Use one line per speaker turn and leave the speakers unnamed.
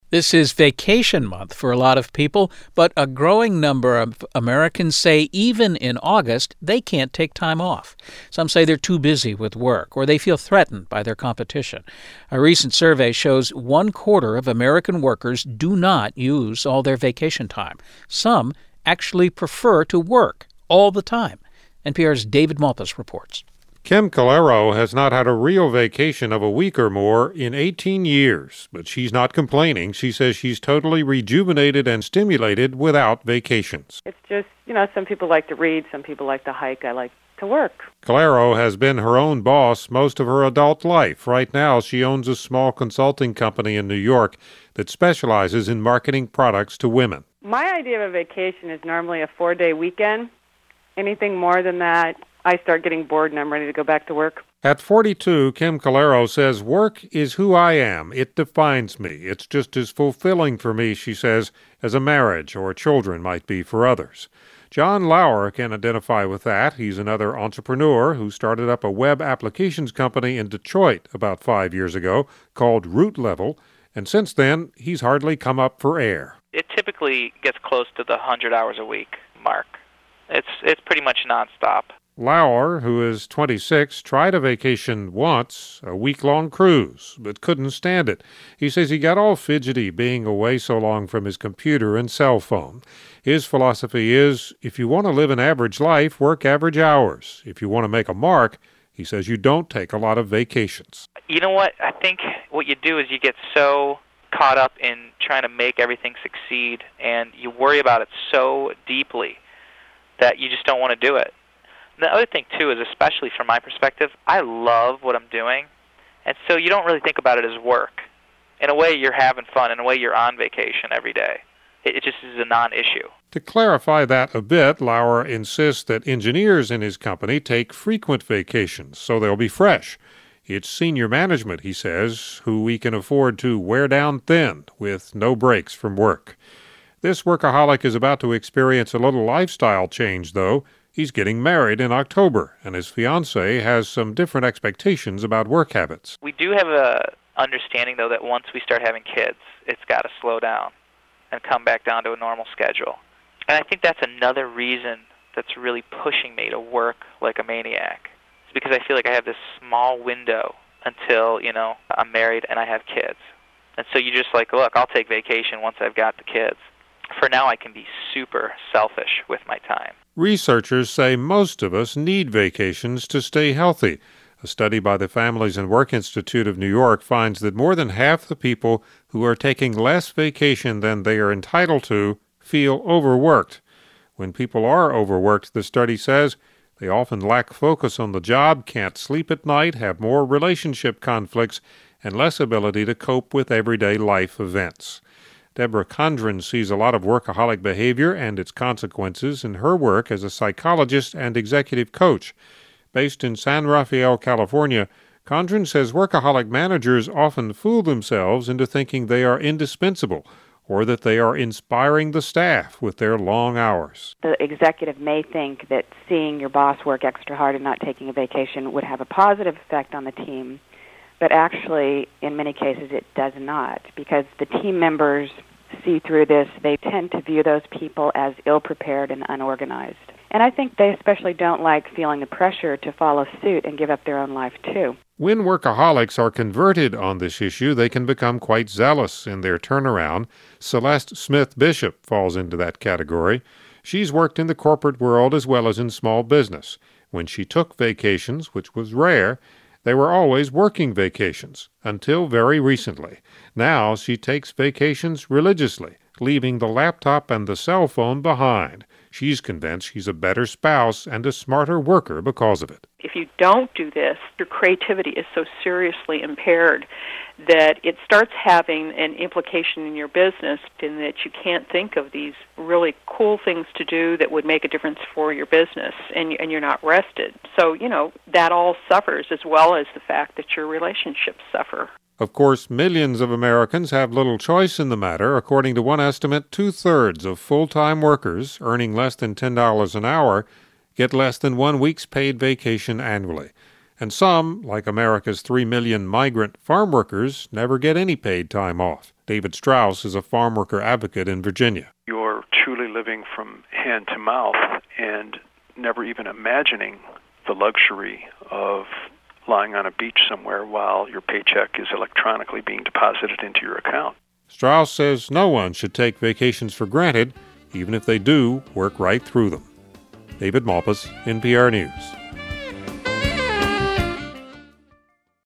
This is vacation month for a lot of people, but a growing number of Americans say even in August they can't take time off. Some say they're too busy with work or they feel threatened by their competition. A recent survey shows 1/4 of American workers do not use all their vacation time. Some actually prefer to work all the time. NPR's David Malpass reports.
Kim Calero has not had a real vacation of a week or more in 18 years, but she's not complaining. She says she's totally rejuvenated and stimulated without vacations.
It's just, some people like to read, some people like to hike, I like to work.
Calero has been her own boss most of her adult life. Right now, she owns a small consulting company in New York that specializes in marketing products to women.
My idea of a vacation is normally a 4-day weekend. Anything more than that, I start getting bored and I'm ready to go back to work.
At 42, Kim Calero says, "Work is who I am. It defines me. It's just as fulfilling for me," she says, "as a marriage or children might be for others." John Lauer can identify with that. He's another entrepreneur who started up a web applications company in Detroit about 5 years ago called Root Level, and since then, he's hardly come up for air.
It typically gets close to the 100 hours a week mark. It's pretty much nonstop.
Lauer, who is 26, tried a vacation once, a week-long cruise, but couldn't stand it. He says he got all fidgety being away so long from his computer and cell phone. His philosophy is, if you want to live an average life, work average hours. If you want to make a mark, he says you don't take a lot of vacations.
You know what? I think what you do is you get so caught up in trying to make everything succeed, and you worry about it so deeply that you just don't want to do it. The other thing, too, is especially from my perspective, I love what I'm doing, and so you don't really think about it as work. In a way, you're having fun. In a way, you're on vacation every day. It just is a non-issue.
To clarify that a bit, Lauer insists that engineers in his company take frequent vacations, so they'll be fresh. It's senior management, he says, who we can afford to wear down thin with no breaks from work. This workaholic is about to experience a little lifestyle change, though. He's getting married in October, and his fiancée has some different expectations about work habits.
We do have a understanding, though, that once we start having kids, it's got to slow down and come back down to a normal schedule. And I think that's another reason that's really pushing me to work like a maniac. It's because I feel like I have this small window until, I'm married and I have kids. And so you just like, look, I'll take vacation once I've got the kids. For now, I can be super selfish with my time.
Researchers say most of us need vacations to stay healthy. A study by the Families and Work Institute of New York finds that more than half the people who are taking less vacation than they are entitled to feel overworked. When people are overworked, the study says, they often lack focus on the job, can't sleep at night, have more relationship conflicts, and less ability to cope with everyday life events. Deborah Condren sees a lot of workaholic behavior and its consequences in her work as a psychologist and executive coach. Based in San Rafael, California, Condren says workaholic managers often fool themselves into thinking they are indispensable or that they are inspiring the staff with their long hours.
The executive may think that seeing your boss work extra hard and not taking a vacation would have a positive effect on the team. But actually, in many cases, it does not, because the team members see through this. They tend to view those people as ill-prepared and unorganized. And I think they especially don't like feeling the pressure to follow suit and give up their own life, too.
When workaholics are converted on this issue, they can become quite zealous in their turnaround. Celeste Smith Bishop falls into that category. She's worked in the corporate world as well as in small business. When she took vacations, which was rare, they were always working vacations, until very recently. Now she takes vacations religiously, leaving the laptop and the cell phone behind. She's convinced she's a better spouse and a smarter worker because of it.
If you don't do this, your creativity is so seriously impaired that it starts having an implication in your business in that you can't think of these really cool things to do that would make a difference for your business, and you're not rested. So, that all suffers, as well as the fact that your relationships suffer.
Of course, millions of Americans have little choice in the matter. According to one estimate, 2/3 of full-time workers earning less than $10 an hour get less than 1 week's paid vacation annually. And some, like America's 3 million migrant farm workers, never get any paid time off. David Strauss is a farm worker advocate in Virginia.
You're truly living from hand to mouth and never even imagining the luxury of lying on a beach somewhere while your paycheck is electronically being deposited into your account.
Strauss says no one should take vacations for granted, even if they do work right through them. David Malpass, NPR News.